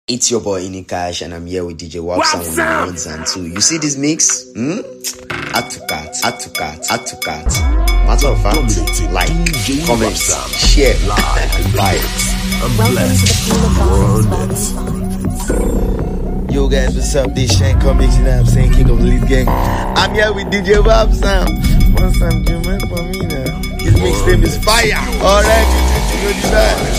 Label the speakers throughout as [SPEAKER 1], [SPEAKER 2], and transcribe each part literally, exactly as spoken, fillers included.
[SPEAKER 1] It's your boy Inikash and I'm here with D J Wapsam on the ones and two. You see this mix? Hmm? Add to cart, add to cart, add to cart. Matter of fact, like, comment, share, and buy it. Yo guys, what's up? This Shane Comics, you know what I'm saying? King of the Lead Gang. I'm here with D J Wapsam. Once I'm doing for me now. His mixtape is fire. Alright, you know that.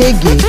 [SPEAKER 2] Gege.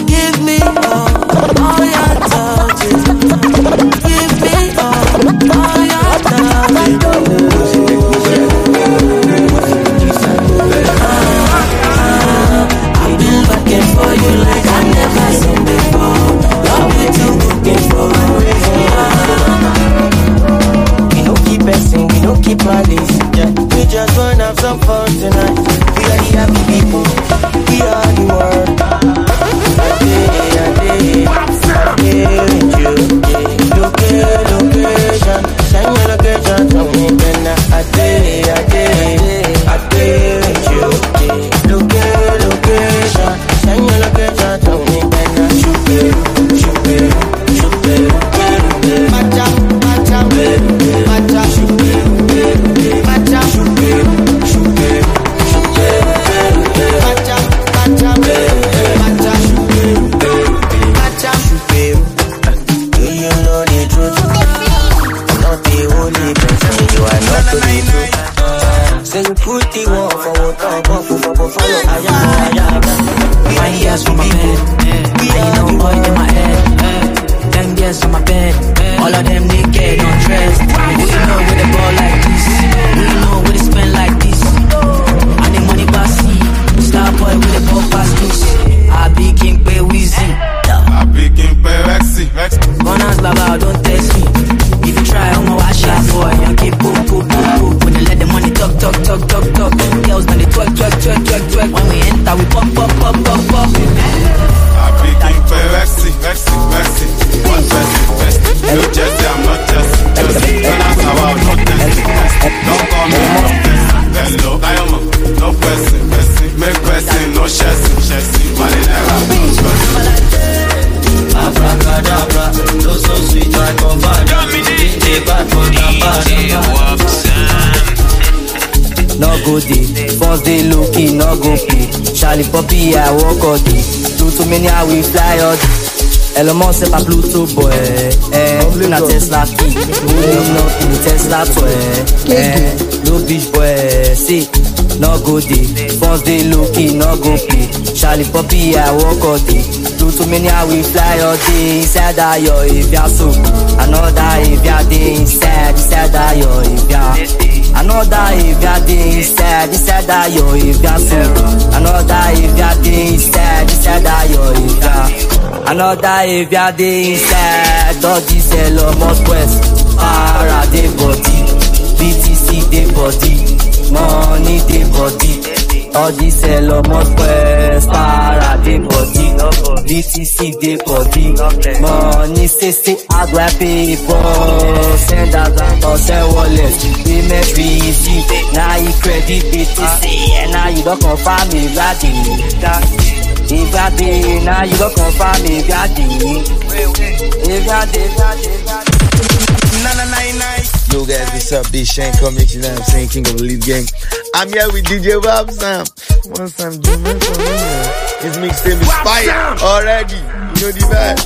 [SPEAKER 3] all your touches. Give me all, all
[SPEAKER 2] the palace. Yeah, we just wanna have some fun tonight. We are the happy people. We are the world. I did, I did, I did you. Location, location, send your location to me, then I did, I did, I did you. Location, location, send your location to me, then I shoot it, shoot it, shoot it. Macha, macha, macha, shoot it, macha, shoot it, shoot it, shoot it. Macha, macha, macha, shoot it, macha, shoot it. Do you know the truth? I'm not the only person, you are not the truth. Say you put the war for what I want for, for, for, follow, I am, I am.
[SPEAKER 3] My ears from my bed, and you know boy in my head. Ten years on my bed, all of them naked, undressed. Who you know with a ball like this? Who you know with a spend like this? I need money bossy, star boy with a ball pass loose. I be king pay Weezy,
[SPEAKER 4] I be king pay Rexy.
[SPEAKER 3] Gonna ask Baba, don't test me. If you try, I'ma wash out boy. You keep poop, poop, poop, poop. When they let the money talk, talk, talk, talk, talk. Girls when they twerk, twerk, twerk, twerk, twerk. When we enter, we pop, pop, pop, pop, pop.
[SPEAKER 4] I be king pay Rexy, Rexy, Rexy. One person, best. You just say I'm not just, just. Don't ask about no test. Don't call me no test. Hello, diamond, no person, person. Make person, no chassis, chassis. Money never goes person.
[SPEAKER 2] Abracadabra, no so sweet like Bovada. They bad for the
[SPEAKER 3] No go day, first day low-key, no go play. Charlie Poppy, I walk all day. Pluto Mania, we fly all day. Elon Musk, c'est pas Pluto boy. Eh, una Tesla key. Pulling up in Tesla toy. Eh, no bitch boy. See, no go day, first day low-key, no go play. Charlie Poppy, I walk all day. Pluto Mania, we fly all day. Inside that yo, if ya so. Another if ya day inside. Inside that yo, if ya. Another if ya day inside. Inside that yo, if ya so. Another if ya day inside. Inside that yo, if ya. Another if ya day inside. All this Elon Musk West. Para de body. B T C de body. Money de body. All this Elon Musk West. Para de body. B T C de body. Money say say I go pay for. Send that or send wallet. Payment receipt. Now you credit B T C. And now you don't confirm me that. If I did, now you don't confirm me if I did. If I did, if I did.
[SPEAKER 1] Yo guys, what's up? This Shane Comics, you know what I'm saying? King of the Lead Gang. I'm here with D J Wabsam. Once I'm doing this for me, his mixtape is fire already. You know the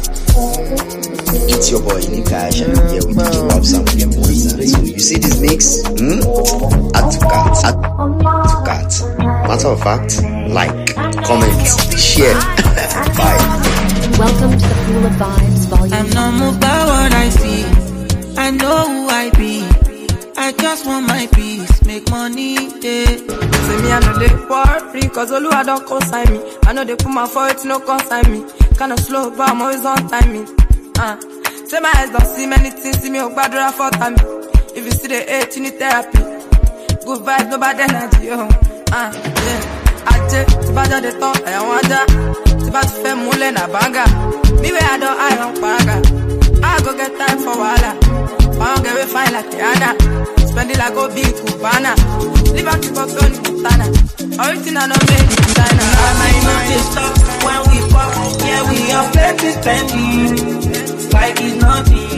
[SPEAKER 1] vibe. It's your boy Nikash, and I'm here with D J Wabsam. So you see this mix? Hmm? Add to cart. Add to cart. Matter of fact, like, comment, share. Bye.
[SPEAKER 5] Welcome to the Pool of Vibes, Volume
[SPEAKER 6] I'm not moved by what I see. I know who I be. I just want my peace, make money, yeah.
[SPEAKER 7] See me, I know they worry, cause all I don't consign me. I know they put my foot, no consign me. Kinda slow, but I'm always on timing. Uh. Say my eyes don't see many things, see me, oh, bad or for time. If you see the hate, you need therapy. Good vibes, no bad energy, oh. Uh, yeah. Ache, si ba jade ton, I want ja. Si ba tu fais moule na banga. Me way I don't, I don't paga. I go get time for wala. I don't get we fine like Rihanna. Spend it like a big Cubana. Live out to go to Montana. Everything I know made in China.
[SPEAKER 6] I might not just stop when we pop. Yeah, we are plenty spending. Like it's nothing.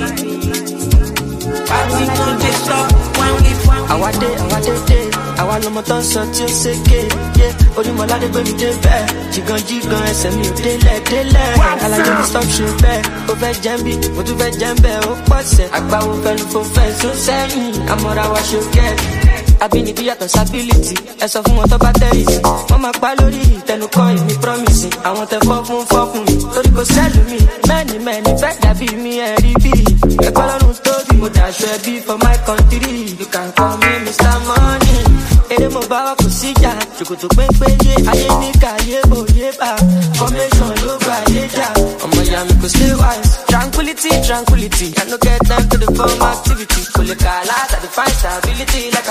[SPEAKER 6] Party no just stop when we pop.
[SPEAKER 2] Our day, our day, day. Àwa lọmọ tó ń sọ tí ó ṣèké, yé Orímọ̀ládé gbé mi dé bẹ́ẹ̀, jìgàn jìgàn ẹsẹ̀ mi ò délẹ̀ délẹ̀. Alájọ mi stop ṣe bẹ́ẹ̀, ó fẹ́ jẹ́ ń bí, mo tún fẹ́ jẹ́ ń bẹ́ẹ̀, ó pọ̀ sẹ̀. Àgbáwo fẹnu fò fẹ́ sún sẹ́yìn, àmọ́ra wa ṣe kẹ́ẹ̀dì. Abínibí yàtọ̀ sábílìtì, ẹ sọ fún wọn tó bá tẹ̀rì sí. Wọ́n máa pa lórí ìtẹnukọ́ ìmí promise. Àwọn tẹ fọ́ fún fọ́kùn mi, torí kò sẹ́lù mi. Mẹ́ni mẹ́ni fẹ́ dàbí mi ẹ̀rí bí. Ẹ̀kọ́ lọ́rùn tóbi, mo dàṣọ ẹbí for my country. You can call me Mister Money. Ere mo bá wa kò síjà, ṣòkòtò pépé yé, ayé ní kàyé bò yé bá. Formation ló gba ayé jà, ọmọ ìyá mi kò stay wise. Tranquility, tranquility, I no get time to the form activity. Kò lè kà láti àdìfáì stability like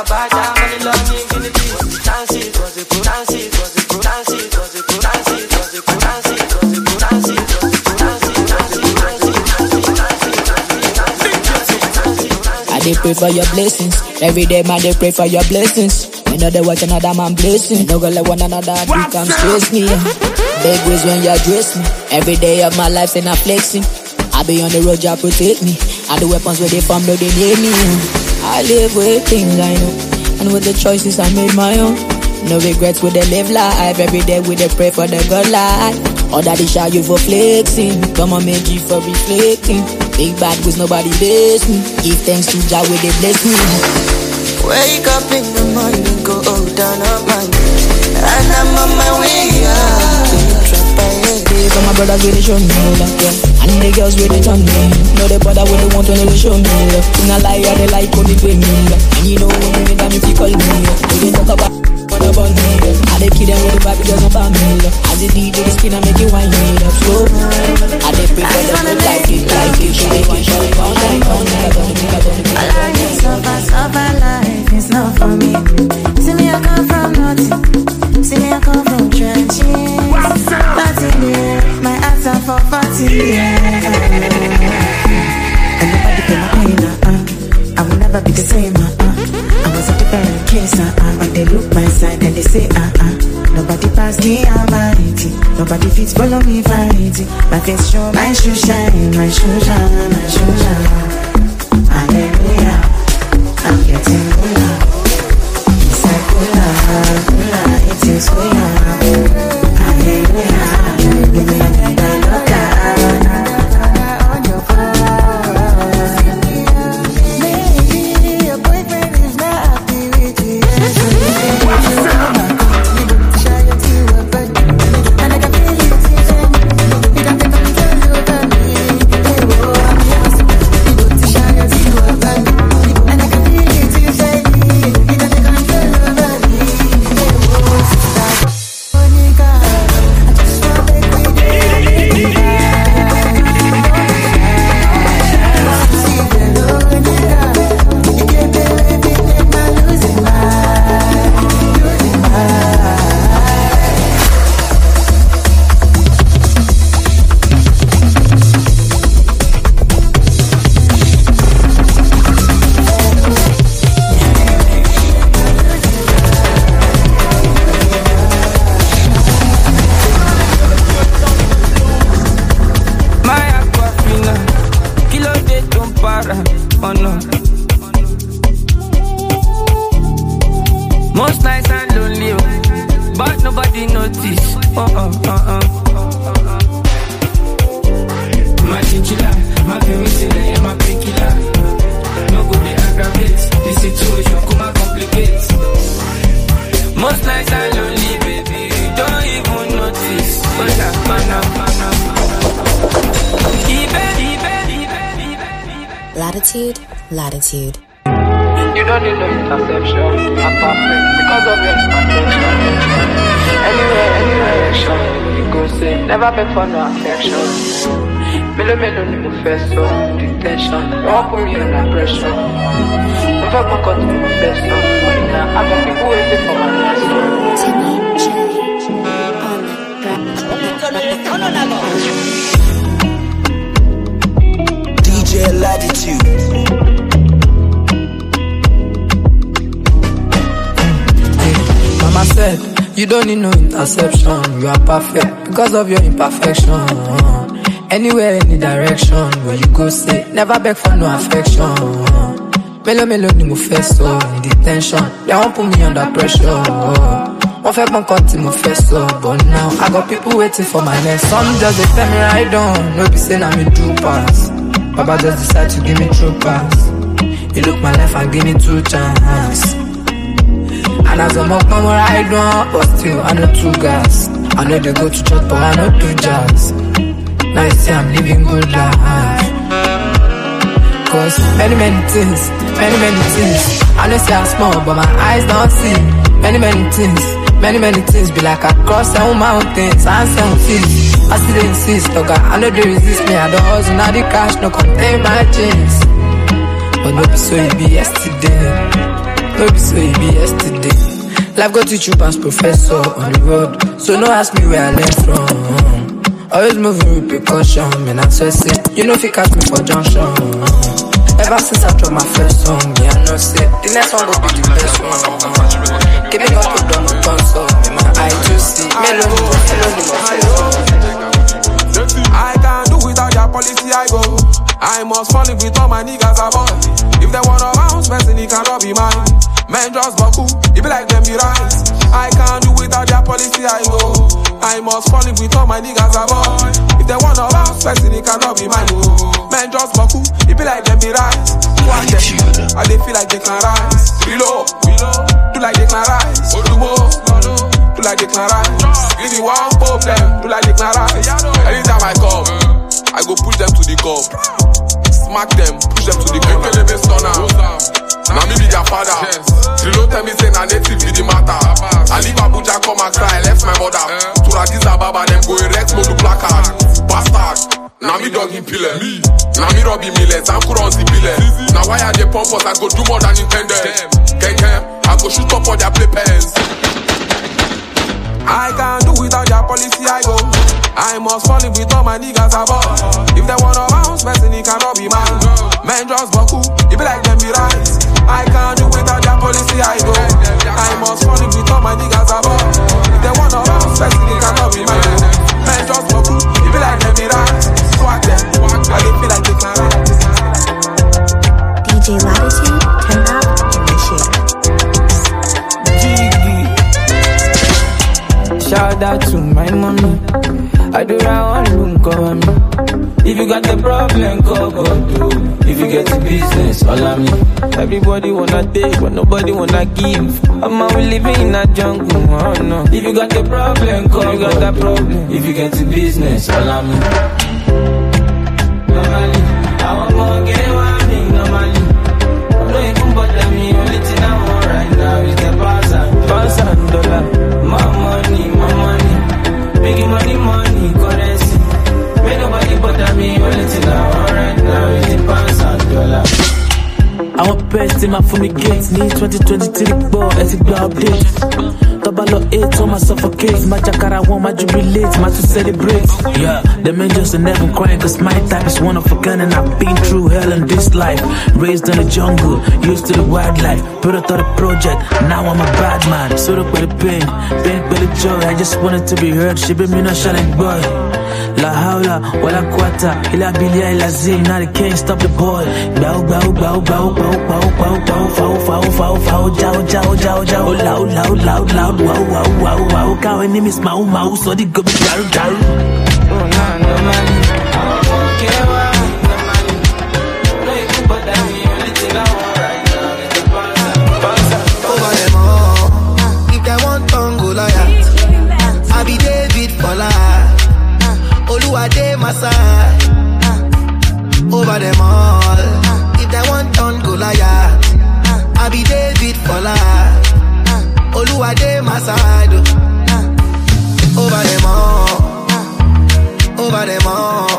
[SPEAKER 3] they pray for your blessings. Every day, man, they pray for your blessings. You know they watch another man blessing. No go let one another do come stress me. Big ways when you address me. Every day of my life, and I'm flexing. I be on the road, you protect me. And the weapons where they from, though they near me. I live with things I know, and with the choices I made my own. No regrets with the live life. Every day with the pray for the good life. All that they shout you for flexing. Come on, make you for reflecting. Big bad was nobody bless me. Give thanks to Jah where they bless me.
[SPEAKER 2] Wake up in the morning, go out down on my knees, and I'm on my way up.
[SPEAKER 3] For my brothers where they show me love, yeah. And the girls where they turn me. Know they bother when they want when they show me love. In a lie, they like when they pay me love. And you know when you make them if you call me love. They talk about what about me love. And they kill them with the vibe because of me love. As the D J the spin and make you wine me love. So I they pray for them to like it, like it, shake it, shake it, all night, all night, all night, all night.
[SPEAKER 8] I like it, suffer, suffer life, it's not for me. See me, I come from nothing. See me, I come from trenches. Party there, my ass are for party yeah. And nobody can play now, uh. I will never be the same, uh, uh. I was a different case, uh, uh. When they look my side and they say, uh, uh. Nobody pass me, I'm mighty. Nobody fits follow me, fighting. My face show, my shoe shine, my shoe shine, my shoe shine. Hallelujah, I'm getting cooler. Inside cooler, cooler, it is cooler. Hallelujah, give me a thing I love that. On your phone. Maybe your boyfriend is not happy with you. Share your tea with me, and I can feel you teasing. You got the control over me. Hey, whoa, I'm yours. You got to share your tea with me, and I can feel you teasing. You got the control over me. Hey, whoa, sister, Monica.
[SPEAKER 6] Most nights and lonely, but nobody notice. Oh, oh, oh, oh. My chinchilla, my penicillin, my painkiller. No good, they aggravate. The situation come and complicate. Most nights and lonely, baby, you don't even notice. But I'm man, man,
[SPEAKER 5] Latitude, latitude.
[SPEAKER 6] you don't need no interception. I'm perfect because of your attention. Anywhere, anywhere, action. You go say, never beg for no affection. Melo, melo, no first so detention. You won't put me under pressure. Never go cut to my best song. But now, I got people waiting for my next song.
[SPEAKER 5] Timmy J on
[SPEAKER 2] D J Latitude.
[SPEAKER 3] Mama said, you don't need no interception. You are perfect because of your imperfection. Anywhere, any direction, where you go say, never beg for no affection. Melo, melo, ni mo first so in detention. They won't put me under pressure. One fair one cut in my face so, but now I got people waiting for my next. Some just they tell me right on, no be saying I'm a true pass. Baba just decide to give me true pass. You look my life and give me two chance. And as I'm up, I'm right on, but still I know two gas. I know they go to church, but I know do jazz. Now you see I'm living good life. Cause many, many things, many, many things. I know say I'm small, but my eyes don't see. Many, many things, many, many things. Be like I cross seven mountains and seven seas. I still insist, okay, I know they resist me. I don't hustle, now the cash no contain my jeans. But no be so it be yesterday. No be so it be yesterday. Life go teach you past professor on the road. So no ask me where I learned from. Always moving with precaution, man, I'm stressing. You know if you catch me for junction. Ever since I dropped my first song,
[SPEAKER 7] The next one will be the best one. Keep it up with the console. I just see melody,
[SPEAKER 9] I can't do without your policy, I go. I must fall in with all my niggas above. If they wanna bounce, person, it cannot be mine. Men just baku, it be like them be rise. I can't do without their policy, I go. I must fall in with all my niggas above. If they wanna bounce, person, it cannot be mine. Men just baku, it be like them be rise. Watch them, and they feel like they can rise. Reload, do like they can rise. Do more, do like they can rise. Give me one pop them, do like they can rise. Anytime I come, I go push them to the cup. Smack them, push them to the cup. Make them stunner. Now me be their father. Trilo tell me say na native be the matter. I leave Abuja come and cry, left my mother. To Addis Ababa them go erect mo do placard. Bastard. Now me dog in pillar. Now me Robbie Millers, I'm Kuron the pillar. Now why are they pump us? I go do more than intended. Ken Ken, I go shoot up all their play pens. I can't do without their policy, I go. I must fall in with all my niggas above. If they wanna bounce, person, it cannot be mine. Men just baku, it be like them be rise. I can't do without their policy, I go. I must fall in with all my niggas above. If they wanna bounce, person, it cannot be mine. Men just baku, it be like them be rise. Swag them, I they feel like they can rise.
[SPEAKER 5] D J Latitude, turn up and share.
[SPEAKER 3] Shout out to my mommy. I do not want to call me. If you got the problem, call God. If you get the business, all of me. Everybody wanna take, but nobody wanna give. I'm out living in a jungle, oh no. If you got the problem, call you got that problem. If you get the business, all of me. Normally, I want more get one thing, normally. Don't even bother me, only thing I want right now is the pass and pass and dollar. My money, my money, making money, money, currency. Make nobody bother me, only thing I want right now is the pounds and dollar. I want best in my fumigate, need twenty twenty-three ball, ethic blow update. Double eight on my suffocate, my jacara want my jubilate, my to celebrate. Yeah, the men just never crying, cause my type is one of a kind and I've been through hell in this life. Raised in the jungle, used to the wildlife, product of the project, now I'm a bad man. Sort up with the pain, pain with the joy, I just wanted to be heard, she be me no challenge boy. La haula, wala quata, ila bilia, ila zim, now they can't stop the boy. Bow, bow, bow, bow, bow, bow, bow, bow, fow, fow, fow, fow, jow, jow, jow, jow, loud, loud, loud, loud, wow, wow, wow, wow, cow and name is mau, mau, so they go be daru, daru. Oh, no, no, man, I won't care what, no, man, no, you can put that me, only thing I want right now is the bouncer,
[SPEAKER 2] over them all, if they want Tongo lawyer, I be David for life. Oluwade my side. Over them all. If they want on Goliath, I be David for life. Oluwade my side. Over them all. Over them all.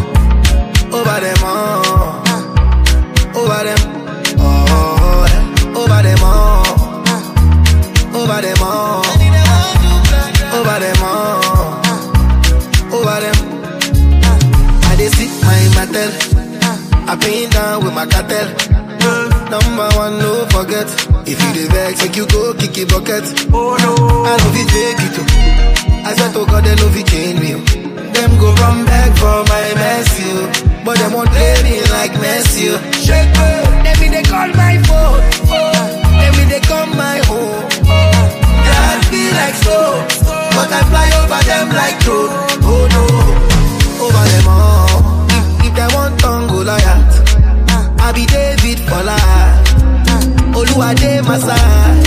[SPEAKER 2] Over them all. Over them all. Over them all. Over them all. Over them all. Over them, I dey sit my mattel. I been down with my cartel. Number one, no forget. If you dey vex, make you go kick it bucket. Oh no, I love it, take it too. I swear to God, they love it, change me. Them go run back for my mess, you. But them won't play me like Messi. Shake me, let me they call my phone. Let me they come my home. That feel like slow. But I fly over them like drone. Oh no, over them all. If, if they want Tongo lawyer, I be David for life. Oluwade my side.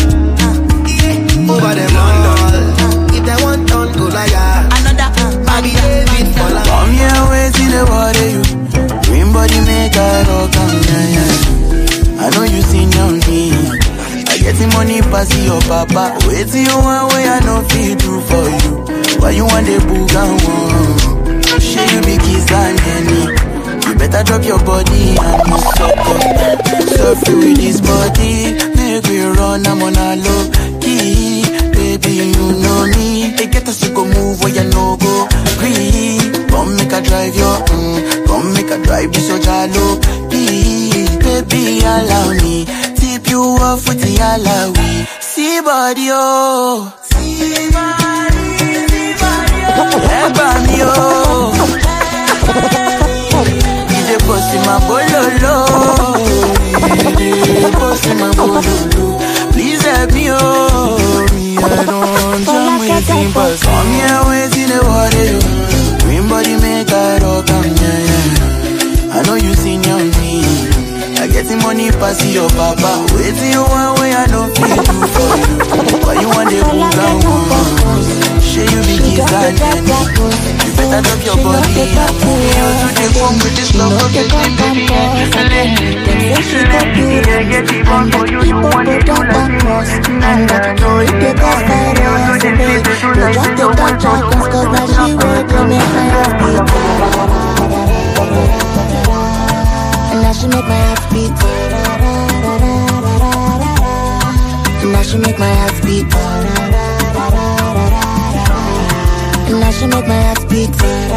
[SPEAKER 2] Over them all. If they want Tongo lawyer, I be David for life.
[SPEAKER 10] Come here, wait till the water you. Green body make I rock on, yeah, yeah. I know you seen on me. I get the money pass your papa. Wait till you want way I know feel true for you. Why you want the booga one? Share you be kiss and any. You better drop your body and you suck up. Suffer with this body. Make we run, I'm on a low key. Baby, you know me. They get us to go move where you no go. Green. Come make a drive your mm. Come make a drive this your jalo. Please, baby, allow me. Tip you off with the alawi. See body, oh. See body, see body, oh. D J post in my bololo. D J post in my bololo. Please help me, oh. Me, I don't jam waiting, but come here waiting the water. Green body make I rock, come yeah, yeah. I know you seen your me. I get the money pass your papa. Waiting you one way I don't feel do for you. Why you want the move down? Share you be kiss and then you better drop your body. You do the one with this love of the thing, baby.
[SPEAKER 8] Them say she got beauty, and the people they don't back us. And that if they go fight us, they just take that jack us, cause now she will do me my heart beat. And now she make my heart beat. And now she make my heart beat. And now she make my heart beat.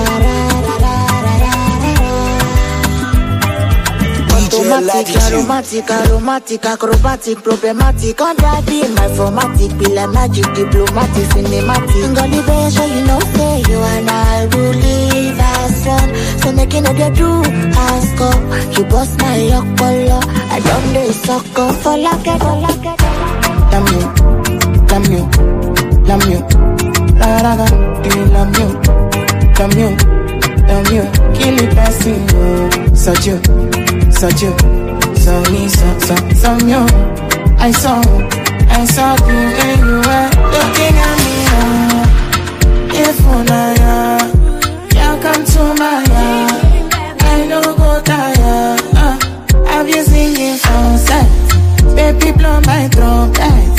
[SPEAKER 8] Automatic, aromatic, aromatic, acrobatic, problematic. On driving my formatic, be like magic, diplomatic, cinematic. Gonna be sure you know, say you and I will live as one. So making it a do, ask up. You bust my lock color. I don't do sucker for like it, for like it. Damn you, damn you, damn you. La la la, give me damn you, damn you, damn you. Kill it, passing you, such you. Such you, so me, so, so, so you. I saw, I saw you and you were looking at me. Uh, if I you come to my yard, I don't go tired. Uh, I've been singing from set, baby blow my trumpet.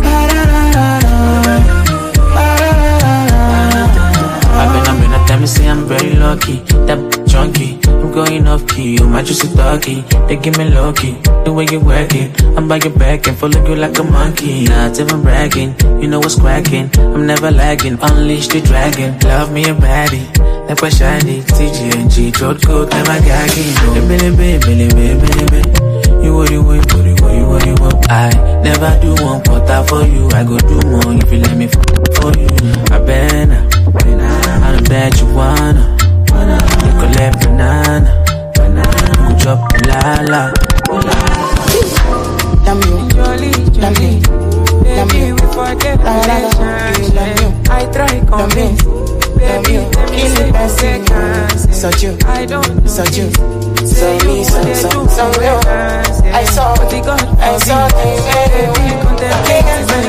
[SPEAKER 11] I've been, I've been a time to say I'm very lucky. That junkie, I'm going off key. You might just a doggy. They give me low key. The way you work it, I'm by your back and follow you like a monkey. Not even bragging, you know what's cracking. I'm never lagging, unleash the dragon. Love me a baddie, like what shiny. T G N G, throat coat, like my gagging. Billy, billy, billy, billy, billy, billy. You what you want, what you want, you what you want. I never do one quarter for you. I go do more if you let me f for you. I better, I know that you wanna. You collect banana, banana. You drop la la.
[SPEAKER 8] Damn you, damn you, baby, we forget relationship. I try convince, baby, kill it by seconds.
[SPEAKER 10] Such you,
[SPEAKER 8] I don't,
[SPEAKER 10] such you.
[SPEAKER 8] So me, so, so, so real. I saw, I saw things, baby, contemplate me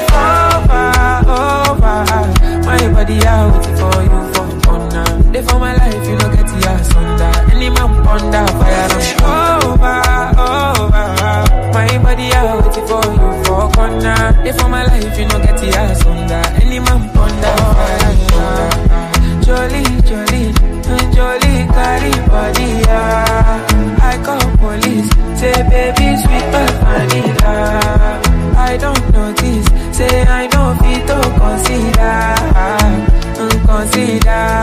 [SPEAKER 8] over, over. My body out for you, for honor. They for my life, you don't get the ass under. Any man ponder, fire on over, over. My body out for you, for corner. They for my life, you don't get the ass under. Any man ponder, fire on. Jolly, jolly, jolly, carry body, yeah. I call police, say baby sweet but vanilla. I don't notice, say I know fit to consider, consider.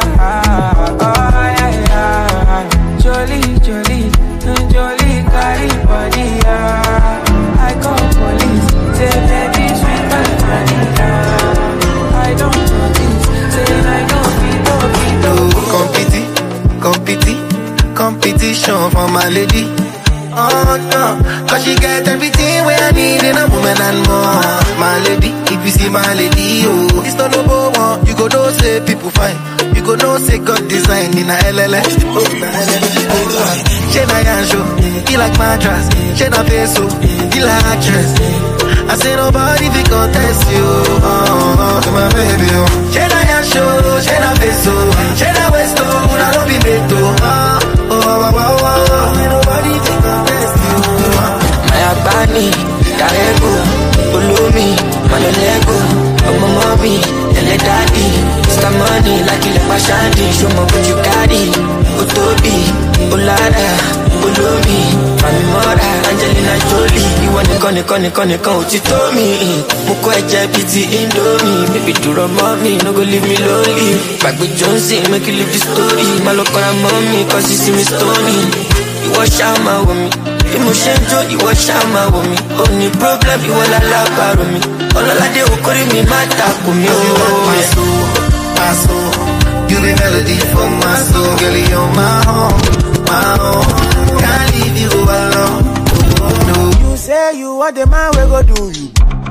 [SPEAKER 8] Oh yeah yeah, jolly jolly, jolly carry body. Yeah. I call police, say baby sweet but vanilla. I don't notice, say I know fit to fit to.
[SPEAKER 10] Competi, competi, competition for my lady. Oh no, cause she get everything where I need in a woman and more. My lady, if you see my lady, oh, it's not no one. You go know say people fine. You go know say God design in a L L S. Oh, na L L S. She na yanjo, he like mattress. She na face, oh, he like actress. I say nobody fi contest you, oh, oh, oh, my baby, oh. She na yanjo, she na face, oh, she na waist, oh, na don't be made to, oh, oh, oh, oh, oh. Nobody fi contest you, oh.
[SPEAKER 3] My Abani, Darego, Ulumi, Malolego, Omo mommy, Ele daddy, Mister Money, like you like Shandy, show me what you carry, Utobi, Ulada, Ulumi, Mami Mora, Angelina Jolie, you want to connect, connect, connect, connect, you told me, Muko Eje Piti Indomie, baby do run mommy, no go leave me lonely, back with Jonesy, make you live the story, Malokora mommy, cause you see me stony, you wash out my with me.
[SPEAKER 2] Mushento, you was shama with me. Only problem, you will allow me. All of that, will call me, my tap with me.
[SPEAKER 12] My soul, my soul. You be melody for my soul. Girl, you're my home, my home. Can't leave you alone. No.
[SPEAKER 13] You say you are the man, we go do you.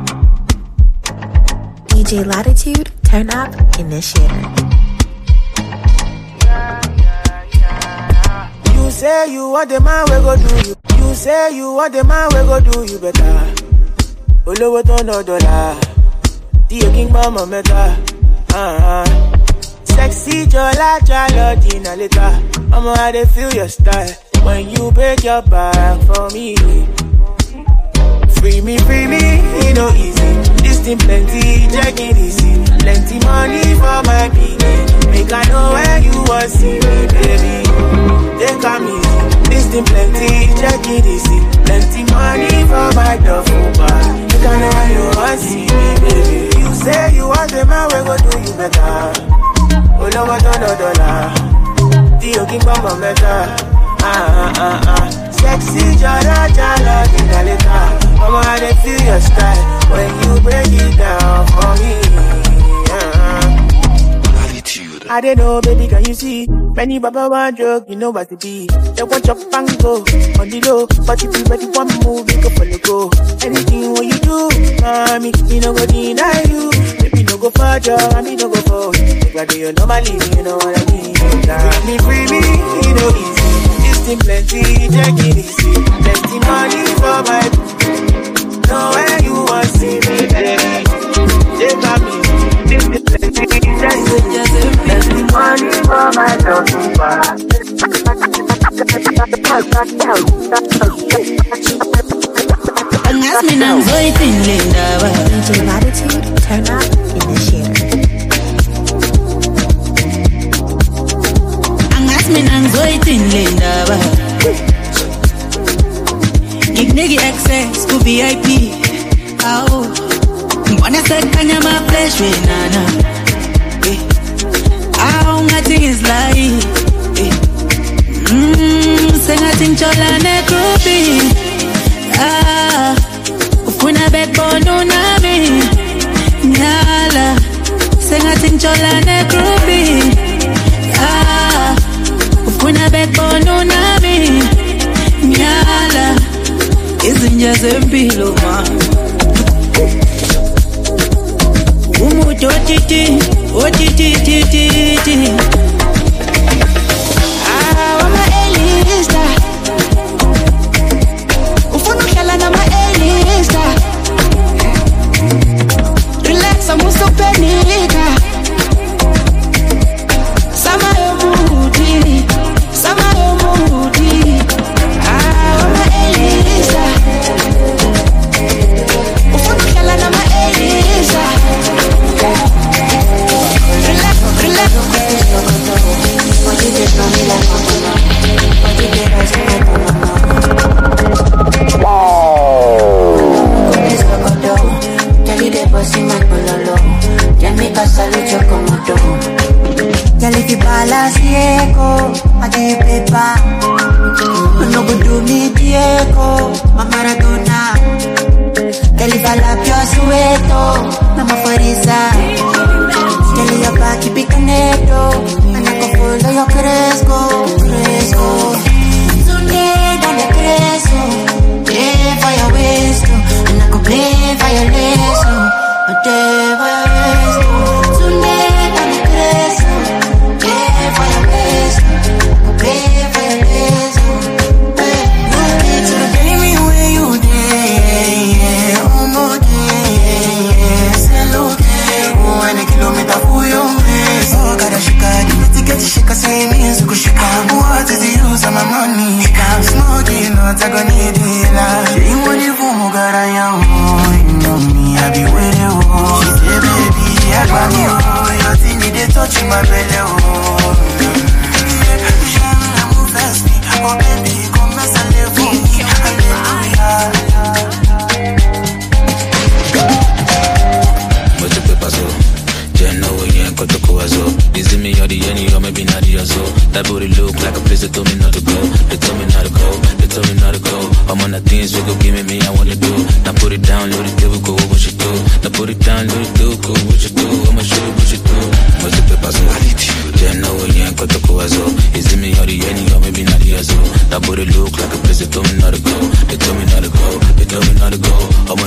[SPEAKER 5] D J Latitude, turn up, initiator.
[SPEAKER 13] You say you are the man, we go do you. You say you are the man, we go do you better. Olowo to no dollar. The king mama meta. Uh-huh. Sexy jola jalo dina later. I'ma how they feel your style when you break your back for me. Free me, free me, it no easy. This thing plenty, check it easy. Plenty money for my baby. Make I know where you want see me, baby. Take a easy. This thing plenty, check it easy. Plenty money for my duffel bag. Make I know where you want see me, baby. You say you want the man, we go do you better. Olowo to no dollar. Dio king mama meta. Ah ah ah ah. Sexy jala jala dina later. Mama, how they feel your style when you break it down for me. Uh-huh. I don't know, baby, can you see? Many baba want joke, you know what it be. They want your and go on the low, but if you ready one move, you go follow go. Anything what you do, mommy, me no go deny you. Baby, no go for job, I me no go for you. Like you normally, you know what I mean. Free me, free me, you know easy. This thing plenty, check it easy. Plenty money for my. Know where you want to see me, baby. Take on me. This is plenty, just plenty money for my love.
[SPEAKER 8] And ask me now, waiting, Linda.
[SPEAKER 5] D J Latitude, turn up, initiator.
[SPEAKER 8] And ask me now, waiting, Linda. Give nigga access to V I P. Oh, wanna say kanya my flesh with nana. Oh, nothing is like. Mmm, say nothing chola ne groupie. Ah, ufuna backbone na me. Nyala, say nothing chola ne groupie. Ah, ufuna backbone na me. Nyala. Izinja zempilo ma Umuto titi Otiti titi titi Ah, wama Elista Ufunu kala na ma Elista Relax, amuso penika Sama yo moody Sama yo moody Ah, wama Elista
[SPEAKER 14] Girl, if you balance Diego, I give you paper. No go do me Diego, my Maradona. Girl, if I love your sueto, I'm a forisa. Girl, your back keep it connected, and I go follow your cresco, cresco. Today, dale cresco, play for your waist, and I go play for your lasso, play for your waist. Today, dale cresco.
[SPEAKER 10] Shika, say me, so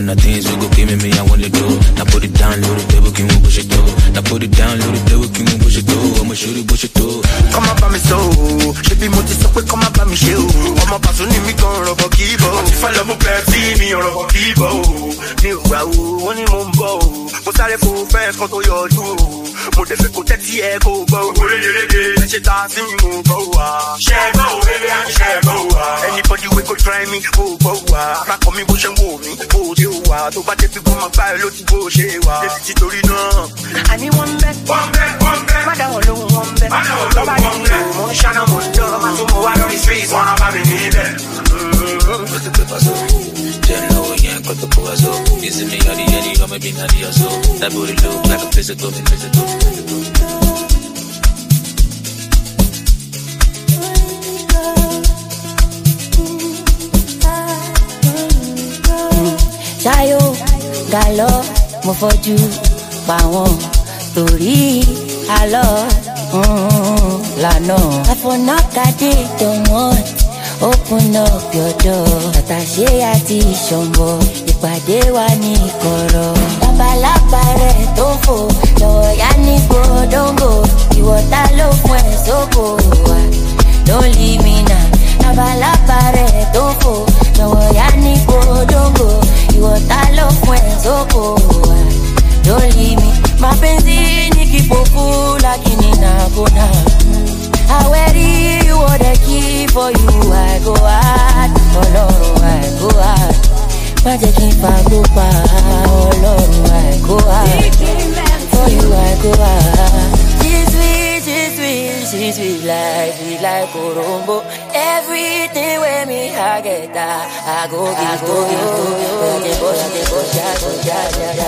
[SPEAKER 11] kind of things we go give me, me, I want to do. Now put it down, little devil, can we push it through? Now put it down, little devil, can we push it through? I'ma shoot it, push it through.
[SPEAKER 10] Come up by me so, she be multi so quick, come up by me show. I'm a person in me gon' rub a keyboard. If I love a bad see me on a keyboard. New wow, one in mumbo. What's that for fans, come to your two. More difficult that he echo go. Let you dance in me, go. Share go, baby, and share go. Anybody we could try me, go, go. Back on me, push and go me, go, you are. To bad people, my fire, look, go, share. It's it, I need one bet, one bet, one bet. Madam, alone, one bet. Madam, alone, one bet. Motion, I'm on the I'm on the water, his face, one of them, need it.
[SPEAKER 11] Put the paper so. Tell no again, cut the poor so. Is it me or the Eddie, or maybe not the so. That booty look like a physical, physical, physical.
[SPEAKER 15] Chayo, galo, mo fojú pa wọ́n torí àlọ́ lànà. Àfọ̀nàkàdé don't want open up your door. Àtàṣe àti ìṣọ̀mọ̀ ìpàdé wa ní ìkọ̀rọ̀. Babalábà rẹ̀ tó fò lọ́wọ́ yá ní gbòdóńgò. Ìwọ̀ta ló fún ẹ̀ sóko wa. Don't leave me now. Babalábà rẹ̀ tó fò lọ́wọ́ yá ní gbòdóńgò. Ìwọ̀ta ló fún ẹ̀ sóko wa. Don't leave me. Mapenzi nikipofu lakini nakona. I wear you what I keep for you. I go hard, oh Lord, I go hard. Magic in Pagopa, oh Lord, I go hard. For you I go hard. She's sweet, she's sweet, she's sweet like, sweet like Korombo. Everything with me I get that. I go, I go, yo, yo, yo, yo, yo, yo, yo, yo, yo, yo.